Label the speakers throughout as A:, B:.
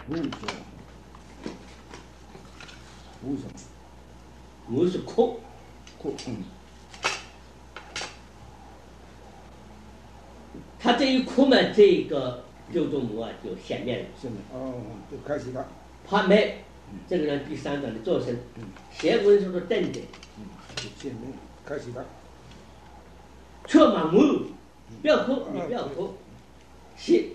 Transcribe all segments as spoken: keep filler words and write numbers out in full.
A: 无所，无什么？
B: 无是哭，
A: 哭，嗯，
B: 他这一哭嘛，这个救助母啊就显面了。
A: 是的，哦，就开始了。
B: 他没，这个人第三章的做声，写文书的正点，
A: 嗯，就显面开始了。
B: 却盲目，不要哭，你不要哭，写。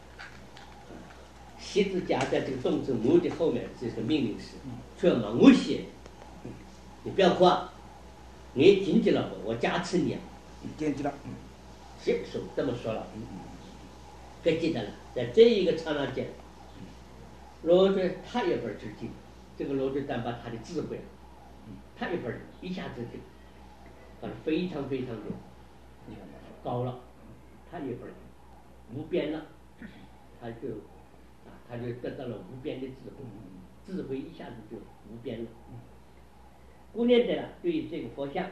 B: 习字加在这个动词母的后面，这是命令式，却盲目写。你不要哭啊！你禁止了我，我加持你啊！
A: 禁止了，
B: 是手这么说了，该记得了。在这一个刹那间，罗dre他一本之境，这个罗dre但把他的智慧，他一本一下子就，反正非常非常的高了，他一本无边了，他就啊，他就得到了无边的智慧，智慧一下子就无边了。顾念的了，对这个佛像，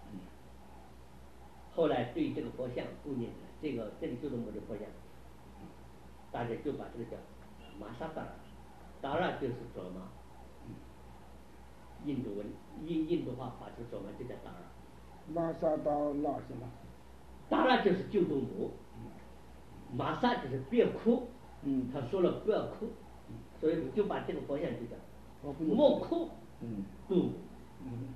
B: 后来对这个佛像顾念的，这个这个就是我的佛像，大家就把这个叫玛莎达拉，达拉就是左玛，印度文印印度话把这个左玛就叫达拉。
A: 玛莎达拉什么？
B: 达拉就是救度母，玛莎就是别哭，
A: 嗯，
B: 他说了不要哭，所以就把这个佛像就叫
A: 哦不
B: 莫哭，
A: 嗯
B: 度母。
A: 嗯，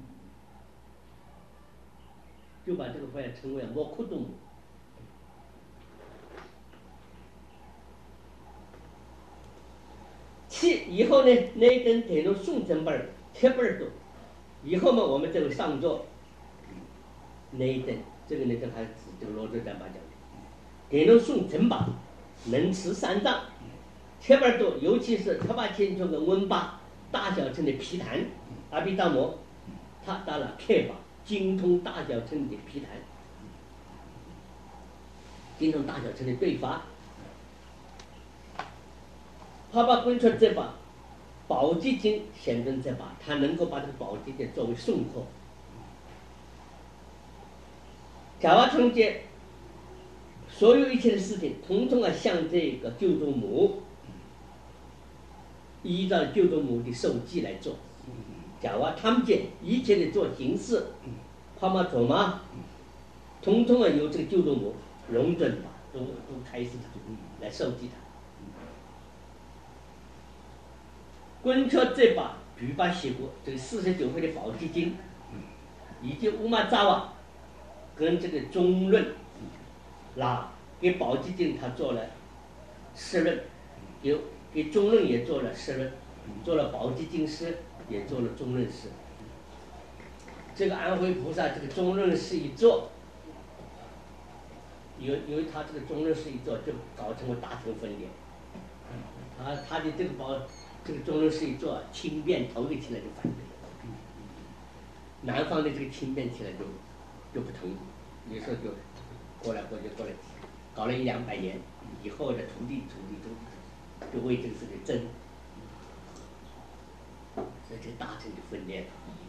B: 就把这个佛像称为莫哭度母。其以后呢，那一根铁路送成本儿铁本儿多，以后嘛，我们这个上座那一根，这个呢，这还是这个罗dre丹巴讲的，铁路送成把能持三丈，铁本儿多，尤其是特巴千秋的温巴大小乘的皮坛，阿毗达摩，他当然开法。精通大小乘的皮坛，精通大小乘的对法，他把滚出这把宝积经显真这把，他能够把这个宝积经作为诵课。假瓦成界所有一切的事情，统统啊向这个救度母，依照救度母的授记来做。假瓦他们界一切的做形式，帕玛佐玛，统统啊由这个救度母龙准法都都开始他来授记他。观察这把比巴西国这个四十九回的宝积经，以及乌玛扎瓦跟这个中论，那给宝积经他做了释论，有给中论也做了释论，做了宝积经师。也做了中论师，这个安徽菩萨这个中论师一做，由由于他这个中论师一做，就搞成了大乘分裂。他他的这个宝这个中论师一做，轻便头一起来就反对，南方的这个轻便起来就就不同意，有时候就过来过去过来，搞了一两百年以后的徒弟徒弟都就为这个事情争。所以这大乘就分裂了。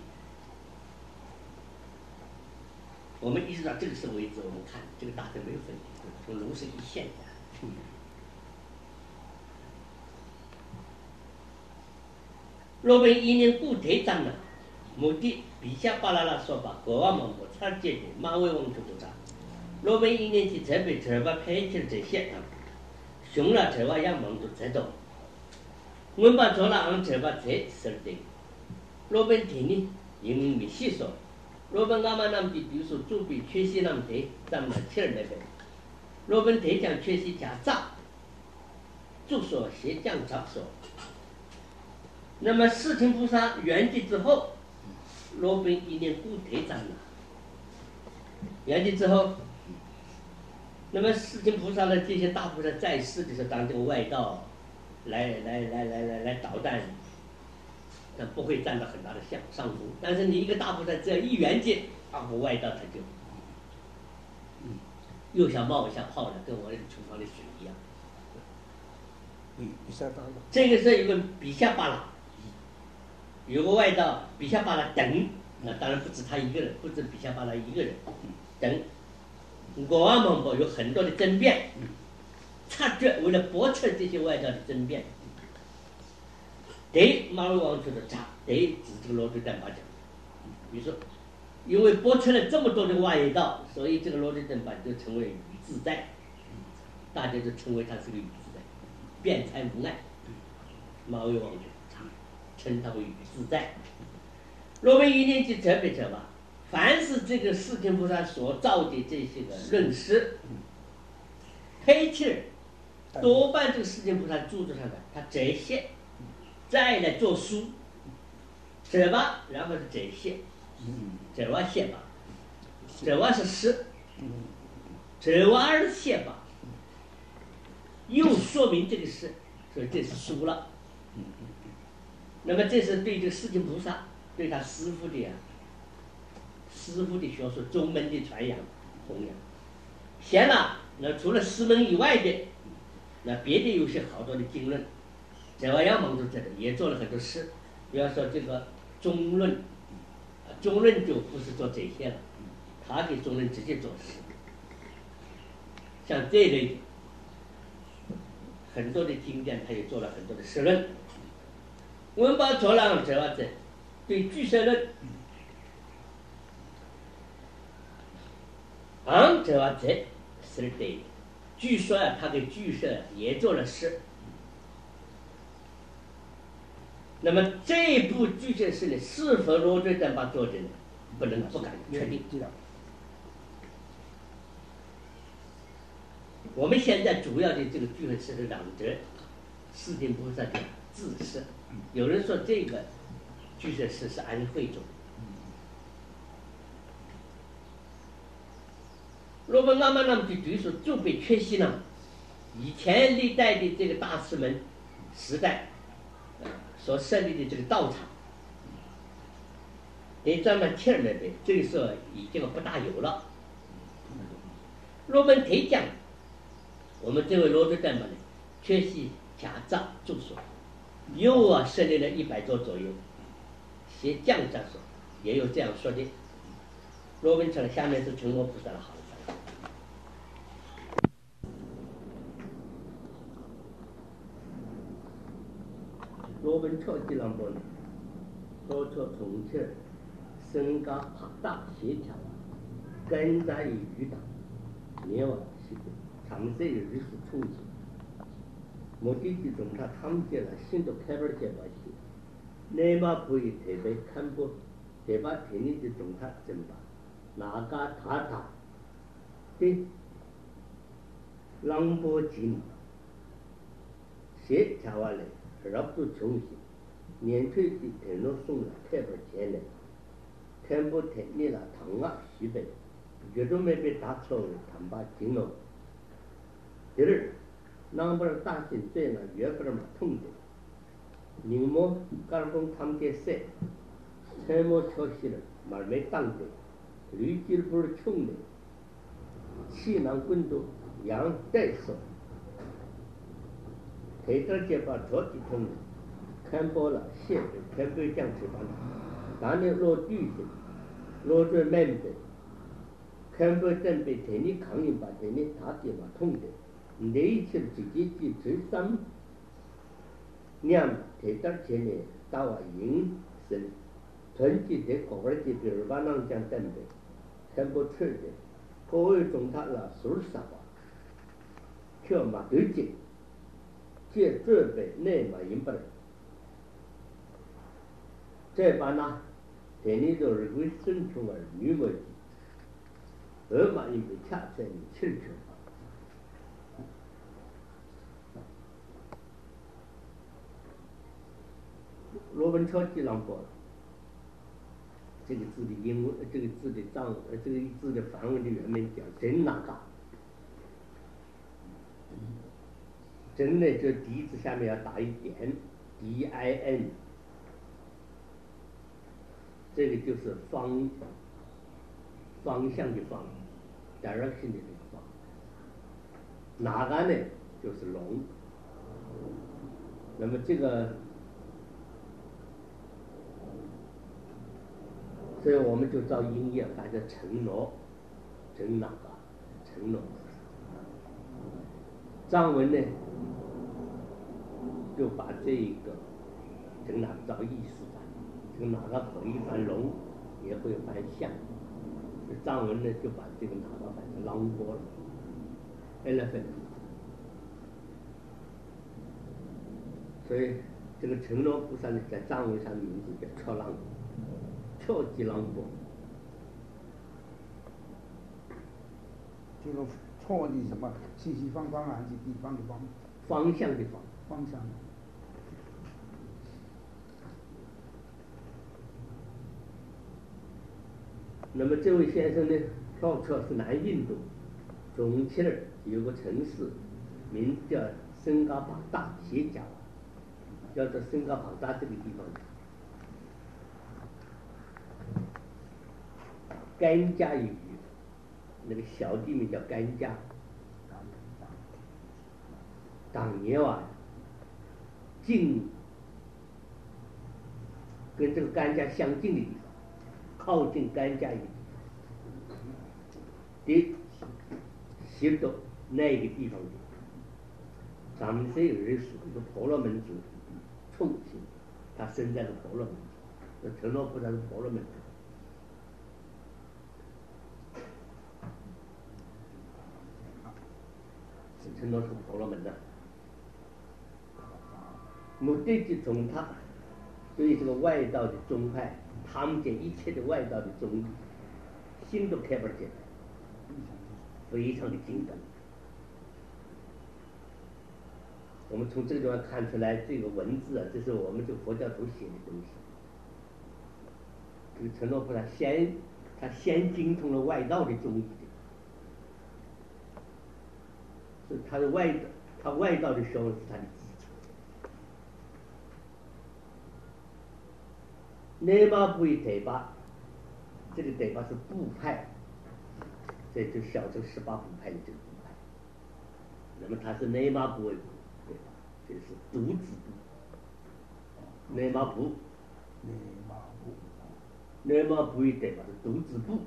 B: 我们一直到这个时候为止，我们看这个大乘没有分裂，从龙是一线下来。罗本一年固推长了，目的比下巴拉拉说吧，国王蒙古才解决马尾王出不长。罗本一年去这边这把配起这些啊，熊了这把也蒙古这种，我把做了俺这把这是的。罗本提呢，因为没细说，罗本俺们那么的，比如说主笔缺席那么的，咱们切儿那边，罗本提讲缺席加杂，就说写讲杂说。那么世亲菩萨圆寂之后，罗本一年固推长了，圆寂之后，那么世亲菩萨呢，这些大菩萨在世的时候当这个外道，来来来来来来捣蛋。但不会占到很大的上上风，但是你一个大菩萨只要一圆寂，啊，我外道他就，嗯，又想冒一下泡了，跟我那个厨房的水一样。
A: 比比下巴拉。
B: 这个是有个比下巴拉，有个外道比下巴拉等，那当然不止他一个人，不止比下巴拉一个人，等。我阿蒙古有很多的争辩，察觉为了驳斥这些外道的争辩。 对马尾王出的茶，对指这个罗追丹巴讲。比如说，因为播出了这么多的外道，所以这个罗追丹巴就成为语自在，大家就称为他是个语自在，辩才无碍。马尾王出茶，称他为语自在。罗文一年级特别者吧，凡是这个释迦菩萨所造的这些个论师，配器多半这个释迦菩萨著作上的，他摘写，再来做书，这吧，然后是摘写，这吧写吧，这吧是诗，这吧是写吧，又说明这个诗，所以这是书了。那么这是对这个释迦菩萨。对他师傅的呀、啊，师傅的学说宗门的传扬弘扬，显了那除了师门以外的，那别的有些好多的经论，在外要蒙住这里也做了很多事，比方说这个中论，啊中论就不是做这些了，他给中论直接做事，像这类的很多的经典，他也做了很多的释论，文宝做了这样子。对俱舍论，昂这话这是对的。据说啊，他给俱舍也做了诗。那么这部俱舍诗呢，是否罗追丹巴做的呢？不能不敢确定。我们现在主要的这个俱舍诗是两者，释迦菩萨的自诗。有人说这个。俱舍诗是安徽中，罗本阿曼那么就据说就被缺席了。以前历代的这个大师们时代，呃、所设立的这个道场，连专门贴儿那边，这个时候已经不大有了。罗本推讲，我们这位罗追丹巴呢，缺席家藏住所，又啊设立了一百座左右。写降上说也有这样说的，罗文成下面是成佛菩萨的好法。罗文超级朗波呢，说出从前身高庞大协调，跟在于语党，灭亡西北，长色有日数冲击，目的地中他他们见了新的开门结巴西。内马不以台北看不，台北天地的中他怎么办？哪个塔塔的朗波金，协调完了，绕不重新，年退的天路送了开本前来，看不天你了唐啊西北，这种没被打错了，他们把金了。第二，那不是大心罪了，越不是嘛痛的。宁么刚从他们给塞，才么挑起了，马没当的，驴筋不是穷的，气囊滚动，羊带手，抬头结巴着急痛的，看破了，现在看不讲吃饭，当年落地的，落在门的，看不准备天你抗议把天你打地嘛痛的，内气自己去吃三。娘提到前呢，到啊营生，团结的国外的比如把南疆等的，看不出的，各位中他了数十万，票嘛对接，借准备内嘛赢不了，再把那，天你都是为生出儿女么的，而嘛因为恰在你清楚。罗文超记朗波，这个字的英文，这个字的藏，呃，这个字的梵文的原文叫真那嘎。真呢，就第字下面要打一点 ，D I N， 这个就是方方向的方 ，direction 的这个方。哪嘎呢，就是龙。那么这个。所以我们就照音乐翻成承诺，真那个承诺。藏文呢，就把这个这个哪个造艺术的，这个哪个可以翻龙，也会翻象。藏文呢就把这个哪个翻成狼波了 ，elephant。所以这个成罗菩萨呢，在藏文上的名字叫超浪，超级浪波。
A: 这个错的什么西西方方还是地方的方？
B: 方向的方。
A: 方向。
B: 那么这位先生呢，跳出是南印度中切尔有个城市，名字叫森嘎巴达，写假了，叫做森嘎巴达这个地方。甘迦语，那个小地名叫甘迦。当年啊，近跟这个甘迦相近的地方，靠近甘迦语的西多那个地方的，咱们这有人属一个婆罗门族，重庆，他生在了婆罗门族，那成罗菩萨是婆罗门族。成罗是婆罗门的，目的地从他对这个外道的宗派，他们将一切的外道的宗义，心都开不见，非常的精等。我们从这个地方看出来，这个文字啊，这是我们这个佛教徒写的东西。这个成罗菩萨先，他先精通了外道的宗义的。他的外，他外道的学问是他的基础。内马部一对巴，这个对巴是部派，这就小乘十八部派的这个部派。那么他是内马部为对吧？这是独子部。内马部，
A: 内马部，
B: 内马部一对巴是独子部。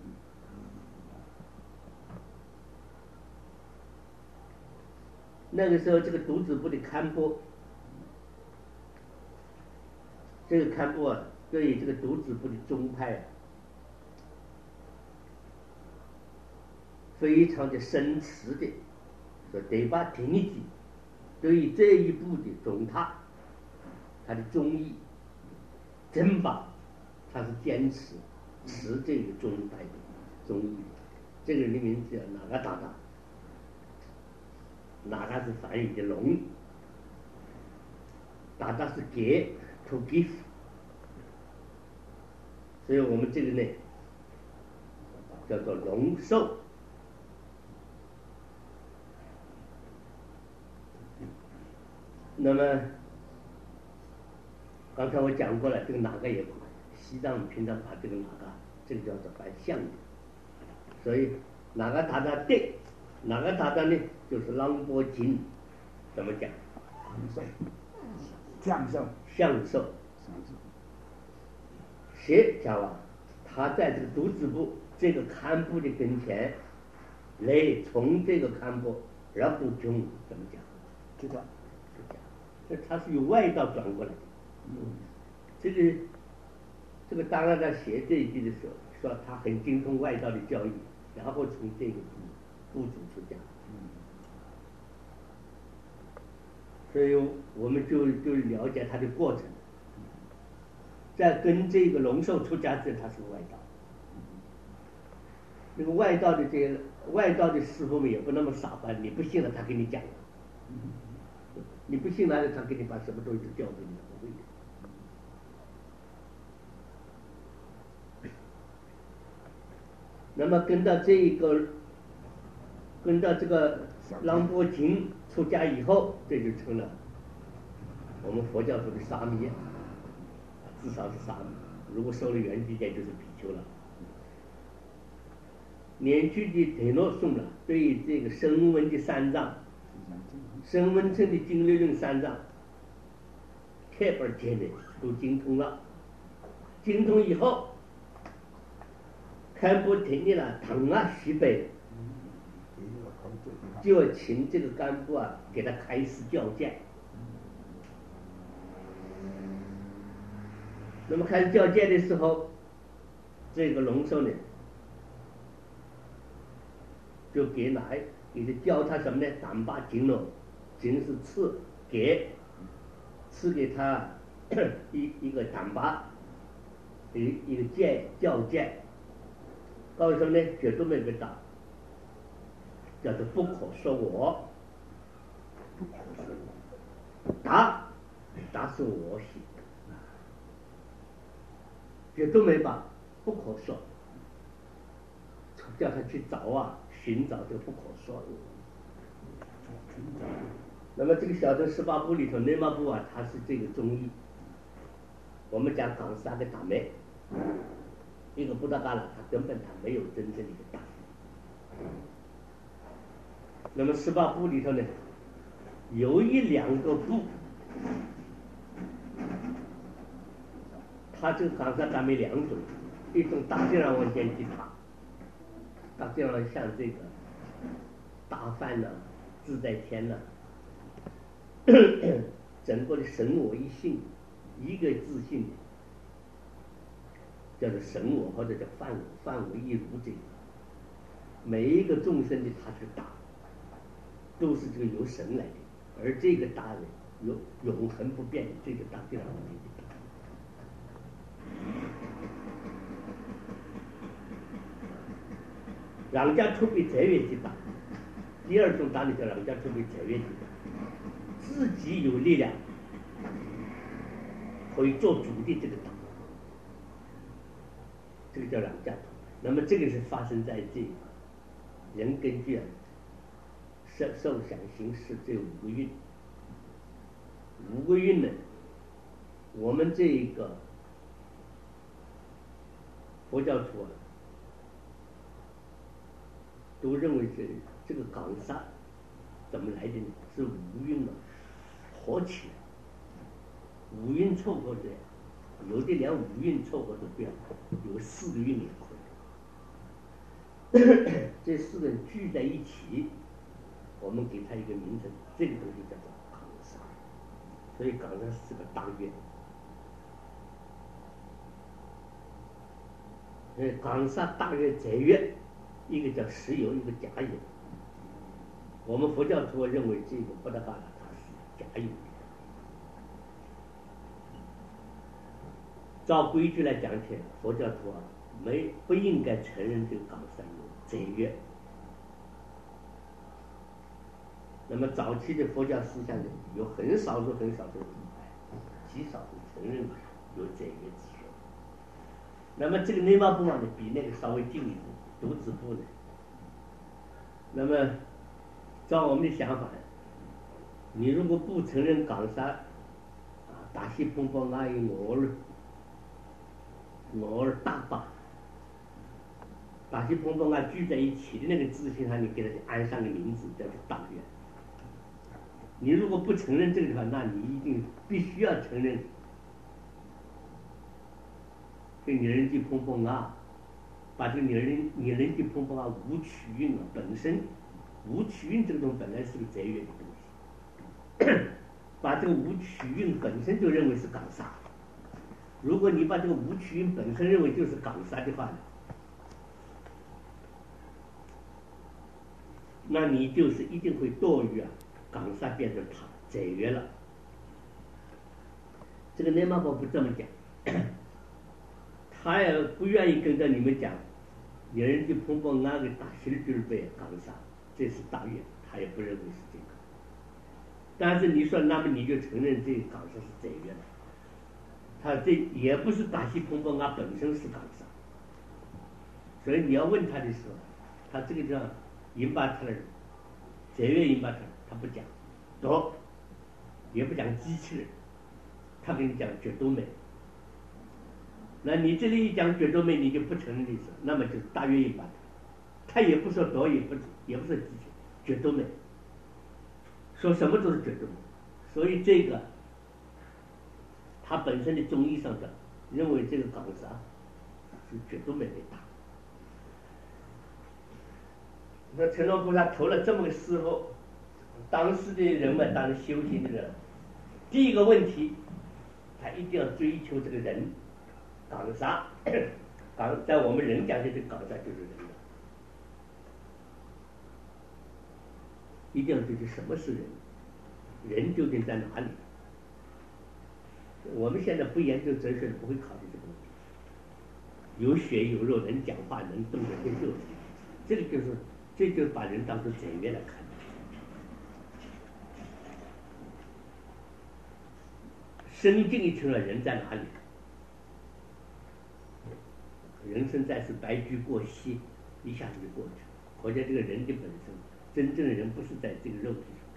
B: 那个时候，这个独子部的堪波，这个堪波啊，对于这个独子部的宗派啊，非常的深持的，说得把听一句，对于这一部的宗他，他的宗义，真把他是坚持持这个宗派的宗义，这个人的名字叫哪个达达。哪个是梵语的龙，达达是给 to give， 所以我们这个呢叫做龙寿。那么刚才我讲过了，这个哪个也不管，西藏平常把这个哪个这个叫做反向的，所以哪个达达对。哪个达达呢？就是朗波经，怎么讲？
A: 享受，
B: 享受。谁讲啊？他在这个独子部这个堪布的跟前，来从这个堪布然后中怎么讲？
A: 知道，
B: 是讲，这他是由外道转过来的。嗯，这个这个当然在写这一句的时候，说他很精通外道的教育，然后从这个部主出家，所以我们就就了解他的过程。在跟这个龙寿出家之前，他是外道。那个外道的这些外道的师傅们也不那么傻吧？你不信了，他给你讲；你不信了，他给你把什么东西都教给你，不会的。那么跟到这一个。跟到这个朗波经出家以后，这就成了我们佛教说的沙弥，至少是沙弥。如果收了圆寂戒，就是比丘了。年居的铁诺颂了，对于这个声闻的三藏，声闻称的经六论三藏，开本见的都精通了。精通以后，看不停的了，疼啊西北。就要请这个干部啊，给他开示教诫。 那么开始交界的时候，这个龙寿呢，就给哪给他教他什么呢？胆巴经了，经是赐给赐给他一一个胆巴，一一个戒教戒，告诉什么呢？绝对没被打，叫做不可说我，不可说我，打打是我写的，绝对没把不可说，叫他去找啊，寻找这个不可说的。那么这个小乘十八部里头，内马部啊，它是这个中医。我们讲港三个大妹，一个布达嘎拉，他根本他没有真正的一个大。那么十八部里头呢，有一两个部，它这个港三大妹两种，一种大自然文献吉他，大自然像这个大梵呐、自在天呐、啊，整个的神我一性，一个自信，叫做神我或者叫梵我，梵我一如这个，每一个众生的他是大，都是这个由神来的，而这个大呢，有永恒不变的这个大自然文献吉他。让家出比财源极大，第二种大的叫让家出比财源极大，自己有力量可以做主的这个大，这个叫让家出。那么这个是发生在这个人根据受受想行识这五个运，五个运呢，我们这个佛教徒啊，都认为是这个港杀怎么来的呢？是五蕴啊合起来，五蕴凑合着，有的连五蕴凑合都不要，有四个蕴也可以。这四个聚在一起，我们给它一个名称，这个东西叫做港杀。所以港杀是个大愿。呃，港杀大愿在愿。一个叫实有，一个假有。我们佛教徒认为这个布达嘎拉它是假有的。照规矩来讲起来，佛教徒啊，没不应该承认这个港三有贼愿。那么早期的佛教思想里，有很少数很少数的极少数承认有贼愿之说。那么这个内马部呢，比那个稍微近一步。独子部呢？那么，照我们的想法，你如果不承认港杀啊，大西碰碰阿姨我儿，我儿大坝，大西碰碰啊聚在一起的那个字形上，你给它安上个名字叫做大愿。你如果不承认这个的话，那你一定必须要承认，这女人去碰碰啊。把这个拟人拟人际碰碰啊，无取运啊，本身无取运这个东西本来是个贼愿的东西，把这个无取运本身就认为是港杀。如果你把这个无取运本身认为就是港杀的话呢，那你就是一定会堕于啊港杀变成他贼愿了。这个内马波不这么讲。他也不愿意跟着你们讲，有人就碰碰那个大西就是被港杀，这是大愿，他也不认为是这个。但是你说，那么你就承认这个港杀是贼愿了，他这也不是大西碰碰啊本身是港杀，所以你要问他的时候，他这个叫引把他的贼愿引把他，他不讲，多也不讲机器人，他跟你讲绝都没。那你这里一讲绝对没，你就不承认的时候，那么就是大愿意把他，他也不说多，也不也不说几句，绝对没，说什么都是绝对没。所以这个他本身的中医上讲，认为这个港杀是绝对没被打。那成龙菩萨投了这么个时候，当时的人们，当时修行的人，第一个问题，他一定要追求这个人。 岗杀，岗在我们人讲的这岗杀就是人了。一定要对这什么是人，人究竟在哪里？我们现在不研究哲学，不会考虑这个问题。有血有肉，能讲话，能动的这就是，这个就是，这就是把人当作简约来看。深进一层了，人在哪里？人生在世，白驹过隙，一下子就过去了。可见这个人的本身，真正的人不是在这个肉体上。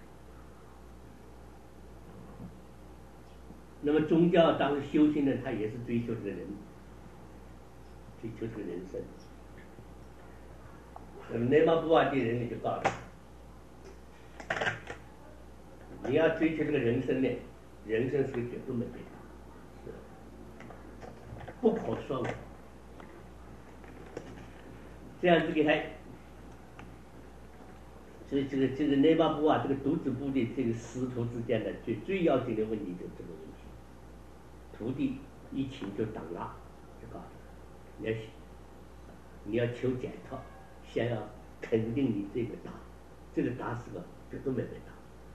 B: 那么宗教当时修行的，他也是追求这个人，追求这个人生。那么内马布瓦的人也就告诉他，你要追求这个人生呢，人生是个绝对没变，是不可说的。这样子给他，所以这个这个内马布瓦这个独子部的这个师徒之间的最最要紧的问题就是这个问题。徒弟一请就挡了，就告诉他，你要你要求解脱，先要肯定你这个答，这个答是个绝对没被答。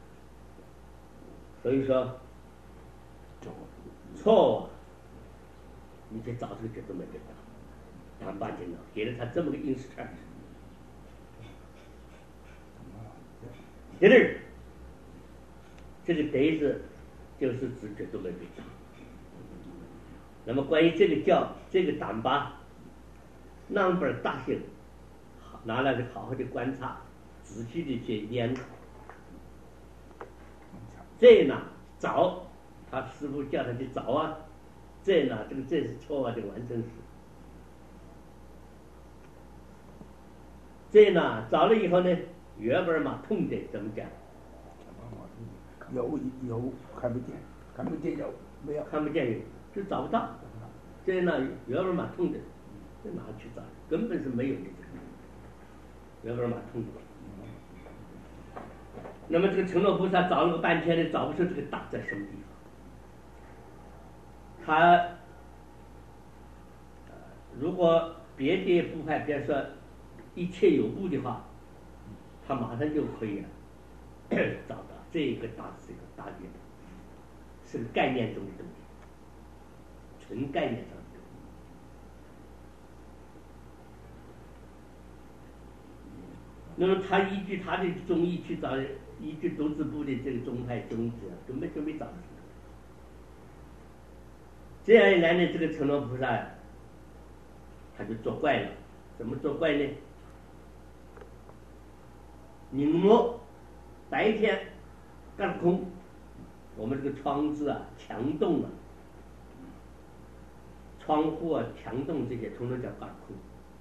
B: 所以说错误，你去找这个绝对没被答，谈半天了，给了他这么个 instruction。第二，这个得字就是指绝对没被答。那么关于这个教这个胆巴，那本大性，拿来的好好的观察，仔细的去研考。这呢找，他师傅叫他去找啊，这呢这个这是错误的完成时。这呢找了以后呢，原本嘛痛的怎么讲？
A: 有有看不见，看不见有没有？
B: 看不见有。就找不到，这呢原本蛮痛的，这哪去找？根本是没有的，原本蛮痛的。那么这个承诺菩萨找了个半天呢，找不出这个大在什么地方。他、呃、如果别的部派，比如说一切有部的话，他马上就可以、啊、找到这个大是一个大点，是个概念中的东西。纯概念上的，那么他依据他的宗义去找，依据独子部的这个宗派宗旨，根本就没找出来。这样一来呢，这个承诺菩萨他就作怪了。怎么作怪呢？拧摸白天干空，我们这个窗子啊、墙洞啊。窗户啊、墙洞这些，统统叫干空。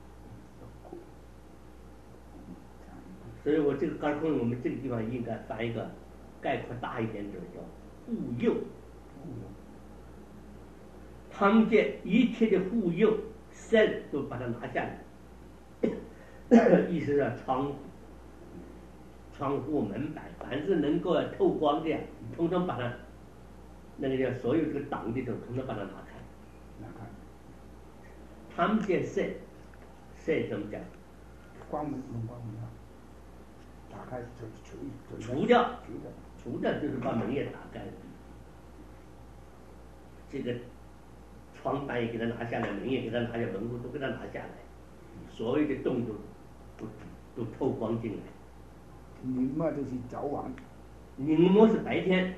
B: 所以我这个干空，我们这个地方应该翻一个概括大一点的，叫护佑。他们将一切的护佑、身都把它拿下来，意思是窗户、窗户、门板，凡是能够透光的，统统把它那个叫所有这个挡的都统统把它拿开。他们见色，色怎么讲？
A: 光明用光明啊，打开除除
B: 除掉，除掉就是把门也打开了。这个窗板也给他拿下来，门也给他拿下来，门户都给他拿下来，所有的洞都都都透光进来。
A: 拧嘛就是早晚，
B: 拧摸是白天。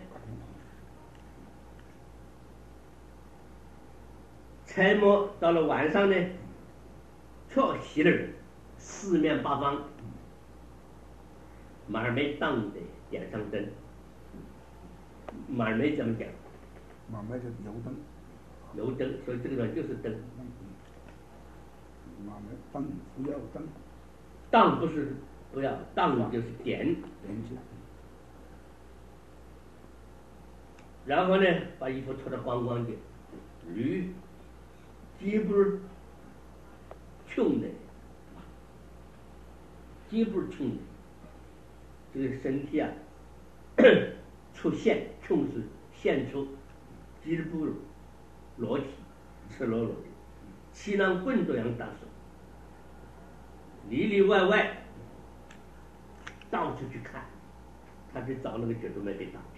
B: 拆摸到了晚上呢，却熄了，四面八方，马儿没当的点上灯。马儿没怎么讲？
A: 马儿没就油灯。
B: 油灯，所以这个人就是灯。
A: 马儿没灯不要灯。
B: 当不是不要，当就是点。
A: 点起来。
B: 然后呢，把衣服脱得光光的，驴。基本穷的，基本穷的，这个身体啊，出现，穷是现出，基本裸体， 赤裸裸的，气囊棍都样打手，里里外外到处去看，他去找那个决斗妹被打去。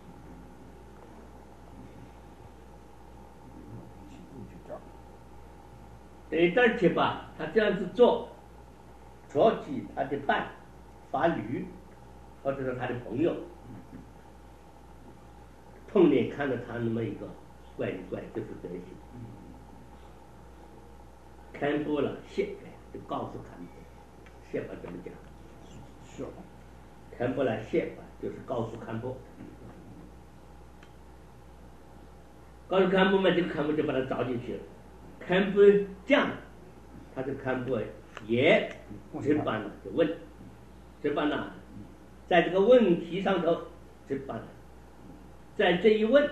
B: 对，而且吧，他这样子做，着急他的伴法律，或者是他的朋友，碰见看到他那么一个怪里怪这副德行，看破了谢白就告诉看破，谢白怎么讲？
A: 是。
B: 看破了谢白就是告诉看破，告诉看破嘛，这个看破就把他找进去了。看破讲，他就看破也这般呢就问，这般呢，在这个问题上头，这般呢，在这一问，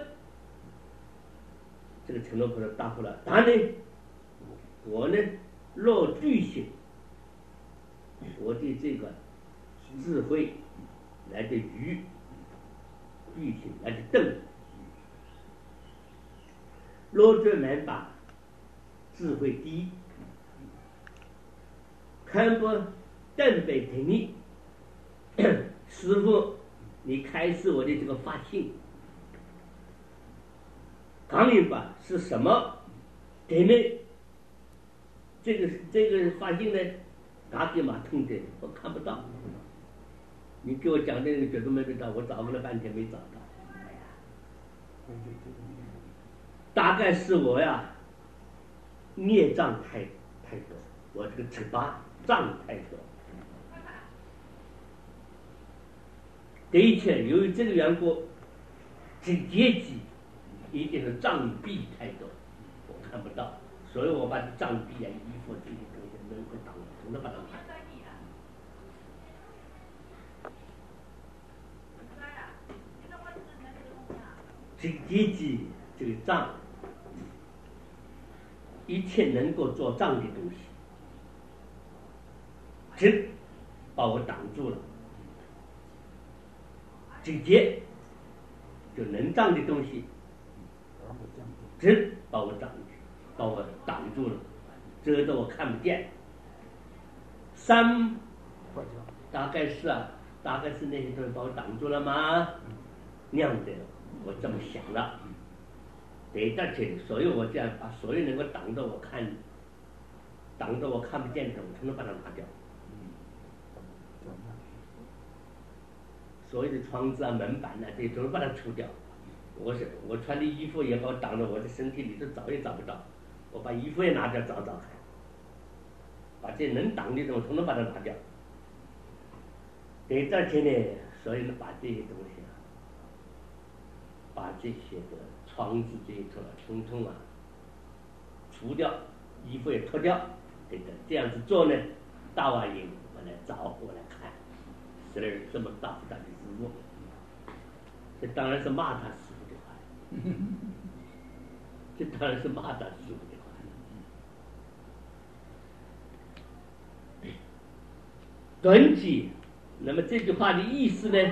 B: 这个承诺菩萨答复了，他呢，我呢若具性，我的这个智慧来的愚，具性来的正，若这门把智慧低，看不正北听你，师父，你开示我的这个法性，刚明白是什么？对呢？这个这个法性呢，嘎给马通的，我看不到。你给我讲这个觉都没找到，我找了半天没找到。大概是我呀，孽障太太多，我这个嘴巴障太多。的确，由于这个缘故，这阶级一定是障蔽太多，我看不到，所以我把这障蔽啊、衣服这些东西能够挡，统统把它拿掉。这个阶级，这个障，一切能够做障的东西，这把我挡住了。这劫就能障的东西，这把我挡住，把我挡住了，遮得我看不见。三大概是啊，大概是那些东西把我挡住了吗？那样的，我这么想了。对，而且所以我这样把所有能够挡着我看，挡着我看不见的，我全都把它拿掉。所有的窗子啊、门板啊，这些都把它除掉。我是我穿的衣服也好挡着我的身体里头找也找不到，我把衣服也拿掉找找看，把这能挡的东西统统把它拿掉。对，而且呢，所以呢，把这些东西啊，把这些的窗子这些东西统统啊除掉，衣服也脱掉，对的，这样子做呢，大瓦营我来找我来看。是这么大不大的师傅，这当然是骂他师傅的话，这当然是骂他师傅的话。短记，那么这句话的意思呢？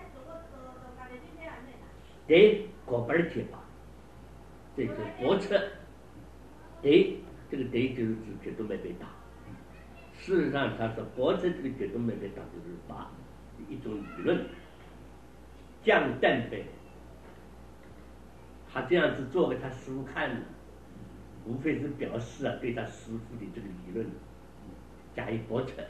B: 对，果本解法，这个国策，对，这个对就是指决都没被打。事实上，他说国策这个决都没被打，就是把一种理论降等呗，他这样子做给他师傅看，无非是表示啊对他师傅的这个理论加以驳斥。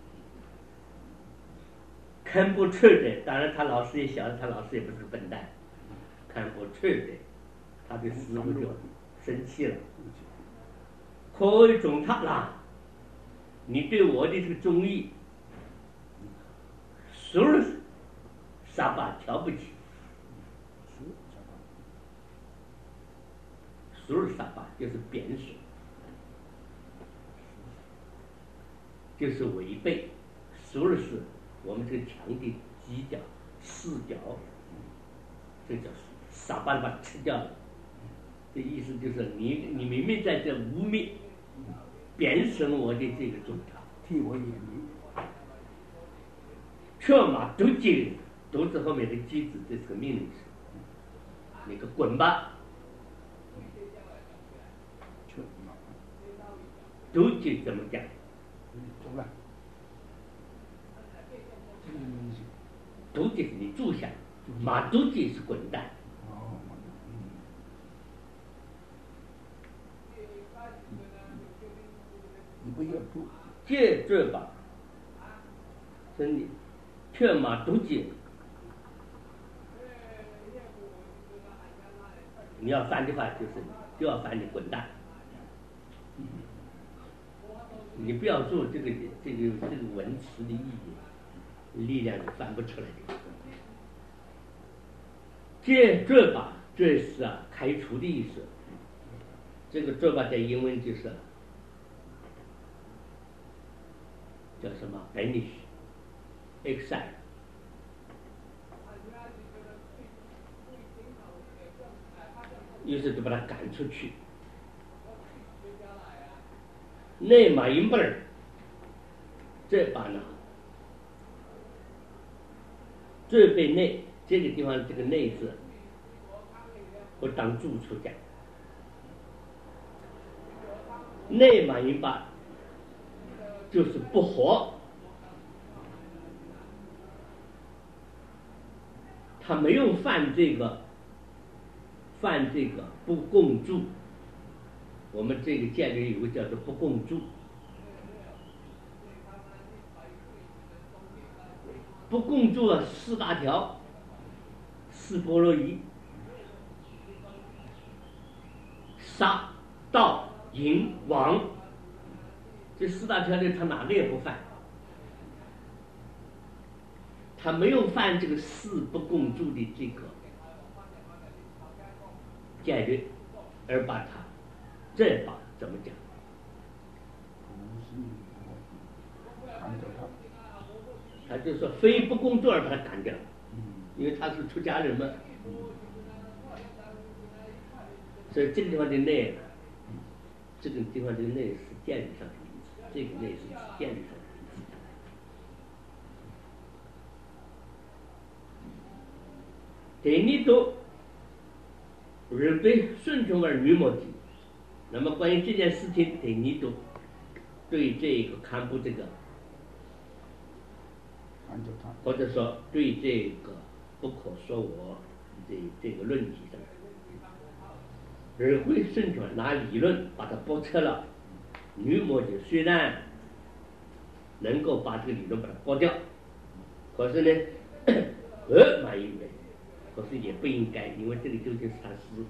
B: 看不出的，当然他老师也晓得，他老师也不是个笨蛋，看不出的，他的师傅就生气了，可以总他啦，你对我的这个忠义。属是傻巴瞧不起，属是傻巴就是贬损，就是违背，属是我们这个墙的犄角、四角，这叫傻巴把它吃掉了。这意思就是你你明明在这污蔑、贬损我的这个宗教，
A: 替我掩明。
B: 却马独接，独字后面的机子，这是个命令式。你个滚吧！ 读解怎么讲？
A: 中了。嗯，
B: 读解是你住下，马读解是滚蛋。
A: 哦，嗯。你不要读。
B: 借这吧，真的，劝马读解。你要翻的话，就是就要翻你滚蛋。你不要做这个这个这个文词的意义，力量是翻不出来的。借这吧，这是啊开除的意思。这个这吧在英文就是叫什么 banish、exile， 意思就把他赶出去。内马因本儿，这把呢，这被内这个地方这个内字不当注出讲，内马因把就是不活，他没有犯这个犯这个不共住。我们这个建立有个叫做不共住，不共住啊四大条，四波罗夷，杀盗淫妄，这四大条里他哪个也不犯，他没有犯这个四不共住的这个戒律，而把他这把怎么讲？
A: 赶走他。
B: 他就说非不共住而把他赶掉，因为他是出家人嘛。所以这个地方的内，这个地方的内是建立上的意思，这个内是建立上的意思。第二度，日本顺从而女魔的。那么关于这件事情，第二度对这个堪布这个，或者说对这个不可说我这这个论题上，而会顺从拿理论把它驳斥了。女魔的虽然能够把这个理论把它驳掉，可是呢，呃，蛮因为，可是也不应该，因为这个究竟是他师傅。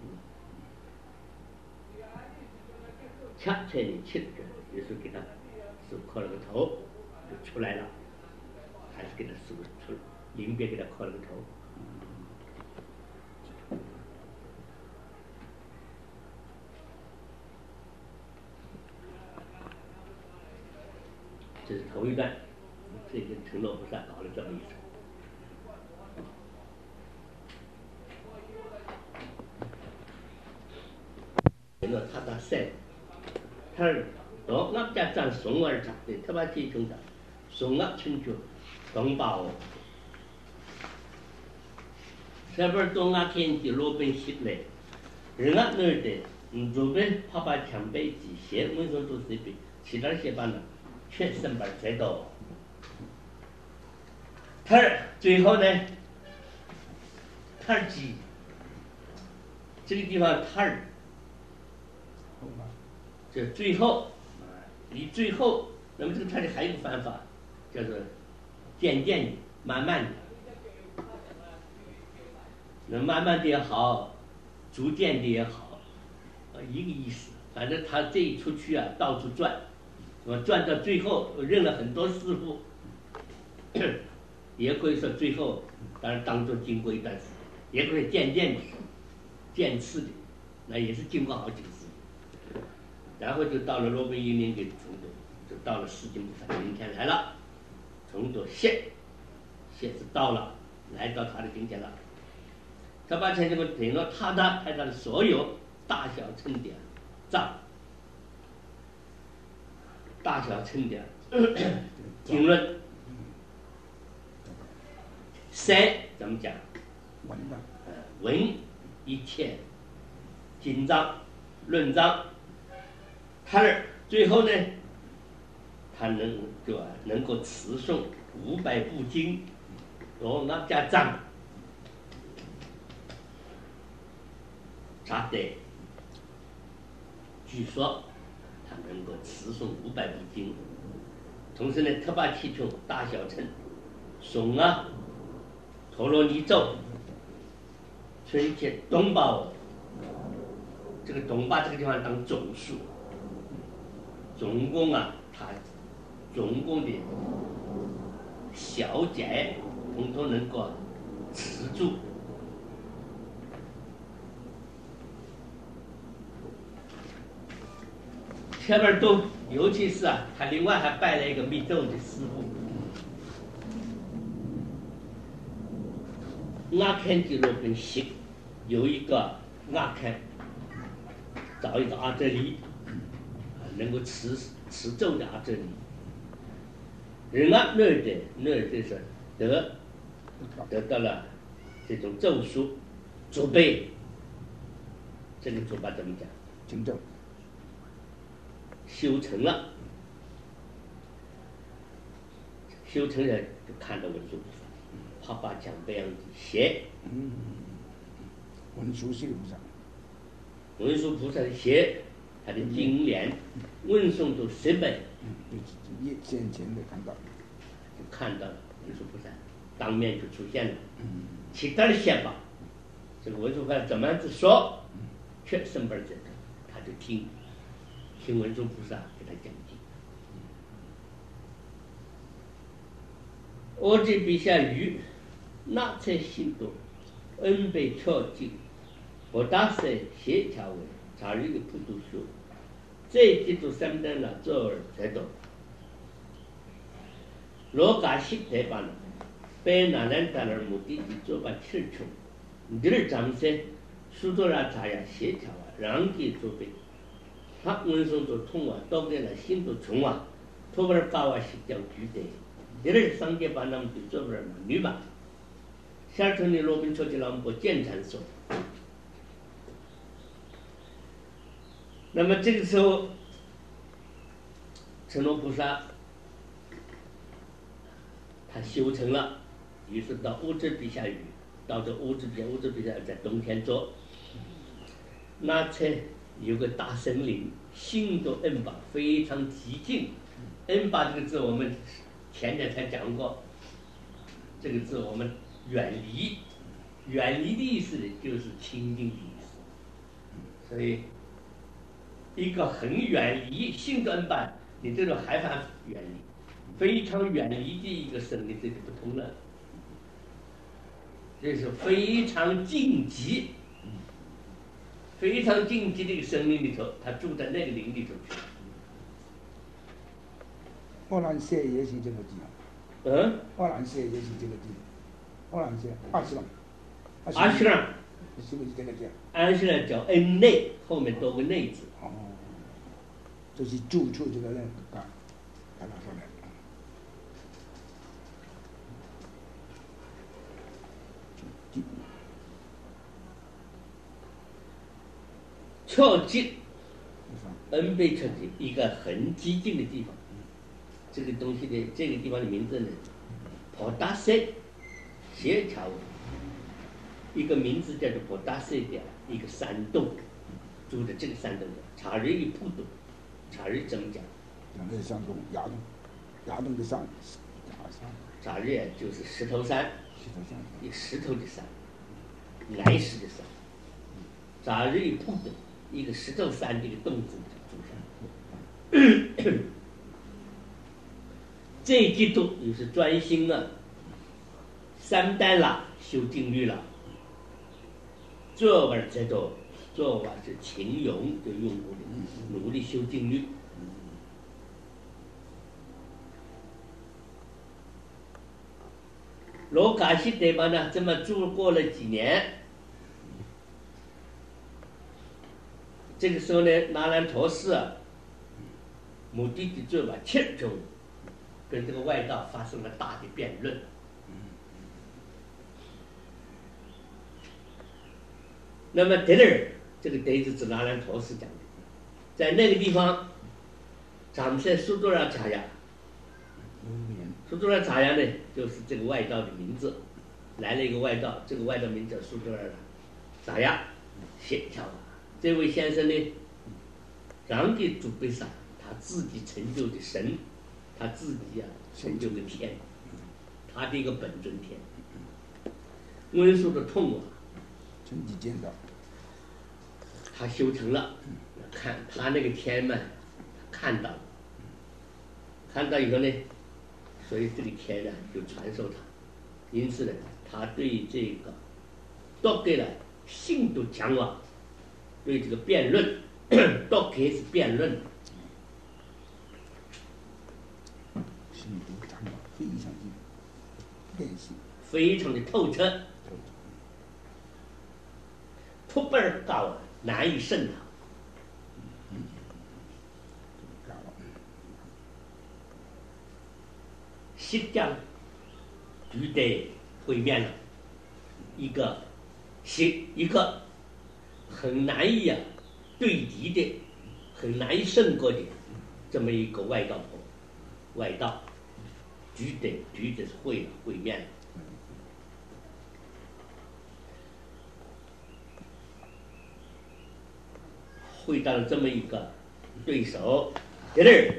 B: 恰才你气的，有时候给他手磕了个头，就出来了，还是给他手出临别给他磕了个头。这是头一段，这个承诺菩萨搞了这么一首。承诺他打赛。他또 납작장 송을 잡대 터바티 중다 송압 천주 동바오 세벌 동압켄지 로벤 십레 르압 늘때 로벤 파바 참베지 셰 문선도 세비 지랄 셰바나 최선발 제도 他最后呢他几这个地方他这最后，你最后，那么这个他的还有一个方法，叫做渐渐的、慢慢的，那慢慢的也好，逐渐的也好，啊，一个意思。反正他这一出去啊，到处转，我转到最后认了很多师傅，也可以说最后，当然当中经过一段时间，也可以渐渐的、渐次的，那也是经过好几次。然后就到了罗本一年的成都，就到了世经菩萨今天来了，成都谢，谢是到了，来到他的今天了。他把前这个承诺他的他的所有大小称点藏，大小称点经论，三怎么讲？
A: 文的，
B: 文一切经章论章。他最后呢，他能就啊能够持诵五百部经，罗那家藏，查得，据说他能够持诵五百部经，同时呢，特巴祈求大小乘诵啊陀罗尼咒，春节东巴，这个东巴这个地方当总数，总共啊，他总共的小节统统能够持住。前面都，尤其是啊，他另外还拜了一个密咒的师傅。阿坎吉罗跟西有一个阿坎，找一个阿哲里，能够持持咒的阿哲里。人啊，那儿的那儿就是得得到了这种咒术，祖辈，这个祖辈怎么讲？
A: 经咒。
B: 修成了，修成了就看到文殊菩萨，他把奖这样子写。
A: 嗯，文殊是菩萨。
B: 文殊菩萨的写，他的经联，问诵都十本。
A: 嗯，就先前的看到，
B: 就看到了文殊菩萨，当面就出现了。
A: 嗯，
B: 其他的写法，这个文殊菩萨怎么样子说，却生本在这，他就听。听文殊菩萨给他讲经。我这笔下语，那才心动，恩被敲击，我打算协调为查理的普度修，这几度三等了做而才懂。罗嘎西台巴呢，被那兰达尔目的地做把气球，你这张些，苏多拉查呀协调啊，让给做备。他文松都通啊，到给了心都穷啊，托不了高啊是叫具的，第二商界把那么就做不了女吧，下头的罗宾车的老婆见禅说，那么这个时候，成罗菩萨他修成了，于是到乌兹比下雨，到这乌兹比乌兹比下在冬天做，那才。有个大森林，新的恩巴非常寂静。恩巴这个字我们前天才讲过，这个字我们远离，远离的意思就是清净的意思。所以一个很远离新的恩巴，你这种害怕远离，非常远离的一个森林，这就不同了。这是非常晋级。非常禁忌的一个森林里头，他住在那个林里头去。
A: 奥兰谢也是这个地方。
B: 嗯。
A: 奥兰谢也是这个地方。奥兰谢，阿斯朗。
B: 阿斯朗。
A: 是不是这个地方？
B: 阿斯朗叫恩内，后面多个内字。
A: 哦。就是住处这个人，啊，他拿出来。
B: 敲击，恩被敲击，一个很激进的地方。这个东西的这个地方的名字呢，普达塞，协调，一个名字叫做普达塞的一个山洞，住的这个山洞的查日一普洞，查日怎么讲？
A: 讲这山洞，崖洞，崖洞的山，崖山。
B: 查日就是石头山，
A: 石头山，
B: 一石头的山，岩石的山，查日一普洞。一个石头山的一个洞子住上，这几度又是专心了，三代了修定律了，做完这都做完是勤勇的用功的，努力修定律。罗卡西德巴呢，这么住过了几年。这个时候呢，那兰陀寺啊，目的地做把切中，跟这个外道发生了大的辩论。那么德尔这个德字是那兰陀寺讲的，在那个地方， 咱们现在苏多拉查呀，苏多拉查呀呢，就是这个外道的名字，来了一个外道，这个外道名叫苏多拉查呀，写条了。这位先生呢，让给祖辈上他自己成就的神，他自己呀、啊、成就的天，他的一个本尊天。文殊的痛啊，
A: 成绩见到，
B: 他修成了，看他那个天嘛，看到了，看到以后呢，所以这个天呢就传授他，因此呢，他对这个都给了信度强啊，对这个辩论都开始辩论，
A: 信度强啊，非常的练习，
B: 非常的透彻，突倍儿高啊，难以胜他。西江就得会面了，一个西一个很难以啊对敌的，很难以胜过的这么一个外道婆，外道就得就得是会会面了。会到了这么一个对手，在这儿。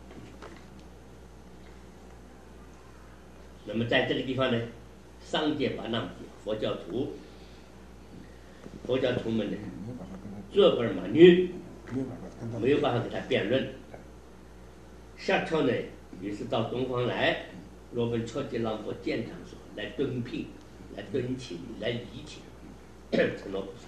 B: 那么在这个地方呢，上界把那么佛教徒，佛教徒们呢，这本马女没有办法跟他辩论。下朝呢，也是到东方来，罗本初级让佛见堂说，来敦聘，来敦请，来礼请，成了菩萨。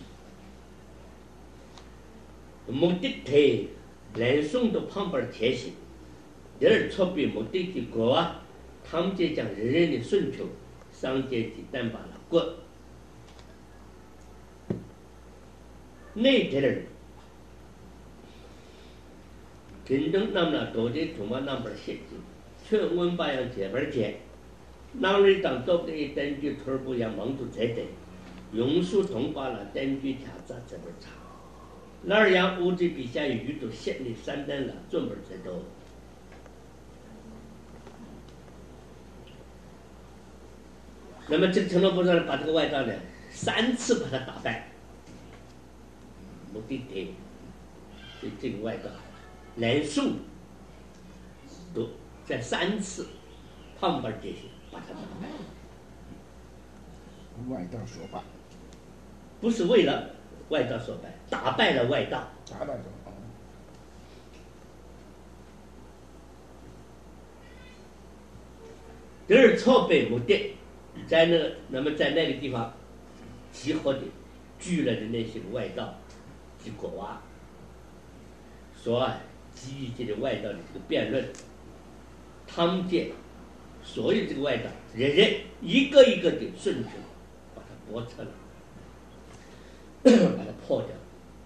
B: 目的地人送到旁边前行，第二错别目的地国啊，他们就将人人的顺求，上界的单把了过。那天人，真正那么多的土马那边写的，全文八样这边讲，那人当到的根据土不样忙都在的，用书同把了根据条子这边查。那儿样物质比下宇宙现的三单了，专门在都。那么这个成罗菩萨把这个外道呢，三次把他打败，目的地对这个外道人数都在三次旁边这些把他打败。
A: 外道所败，
B: 不是为了外道所败，打败了外道。
A: 打败了。
B: 第二错别目的，在那个那么在那个地方集合的聚了的那些外道及国娃，说啊，基于这个外道的这个辩论，他们见所有这个外道人人一个一个的顺从，把它驳斥了，把它破掉。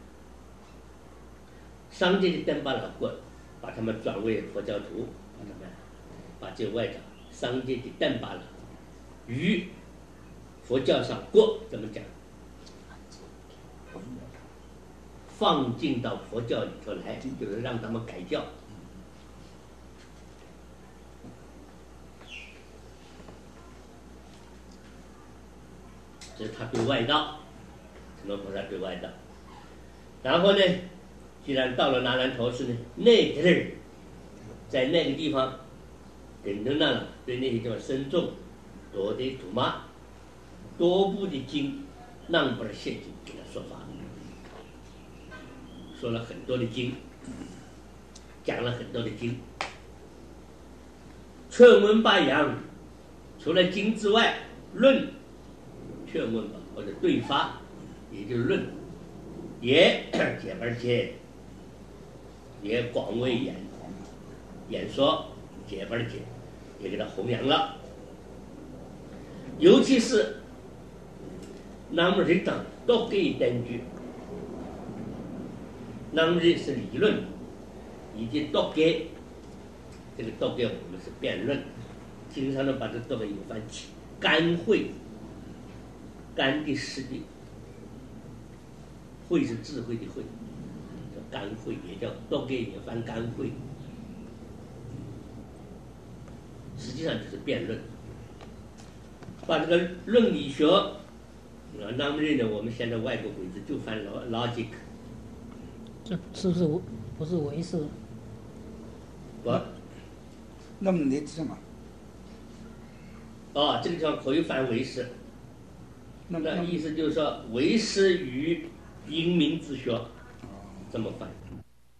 B: 上界的登巴拉棍把他们转为佛教徒，把他们把这外道上界的登巴拉与佛教上过怎么讲，放进到佛教里头来，就是让他们改教。这是他对外道，成罗菩萨对外道。然后呢，既然到了那兰陀寺呢，那个人在那个地方等等那对那些地方深重多的土马多部的经，让不了现经给他说法，说了很多的经，讲了很多的经，劝文八样，除了经之外，论劝问吧或者对发，也就是论，也解而解，也广为演演说，解而解，也给他弘扬了。尤其是那么人等都可以根据，那么这是理论，以及都给这个都给我们是辩论，经常的把这都给有番干慧，干的实的，慧是智慧的慧， 干会，也叫多给也翻干会，实际上就是辩论。把这个论理学，啊，那么认为我们现在外国鬼子就翻 logic，
C: 这是不是不是唯识？
B: 我
A: 那么你什么？
B: 哦，这个地方可以翻唯识，
A: 那么
B: 那意思就是说唯识与英明之学，这么翻。